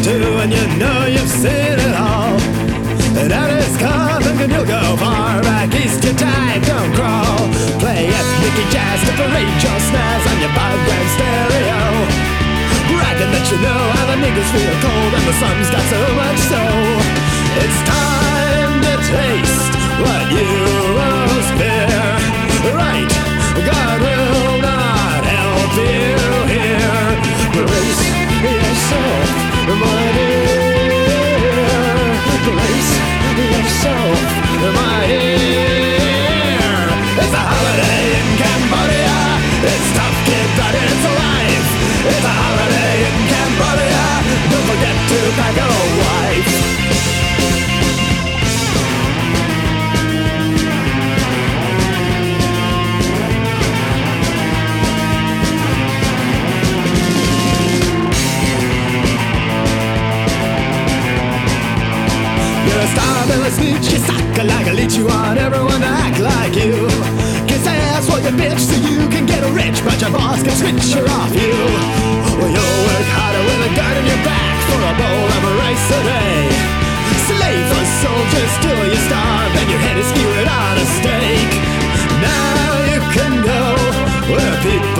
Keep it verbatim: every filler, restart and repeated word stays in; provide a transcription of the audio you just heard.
too, and you know you've seen it all. And out is coming and you'll go far back east, your time don't crawl. Play ethnic jazz to parade your snares on your background stereo, bragging that you know how the niggas feel cold and the sun's got so much so. It's time to taste what you most fear. Right, God will not help you here. Brace yourself, my dear. Brace yourself, my dear. It's a holiday in Cambodia. It's tough, kid, but it's life. It's a holiday in Cambodia. Don't forget to pack a wife. You're a star, Billy Snitch, you suck like a leech. You want everyone to act like you. Kiss ass for your bitch so you can get rich, but your boss can switch her off you. Well, you'll work harder with a gun in your back for a bowl of rice a day. Slave for soldiers till you starve and your head is skewered on a stake. Now you can go where people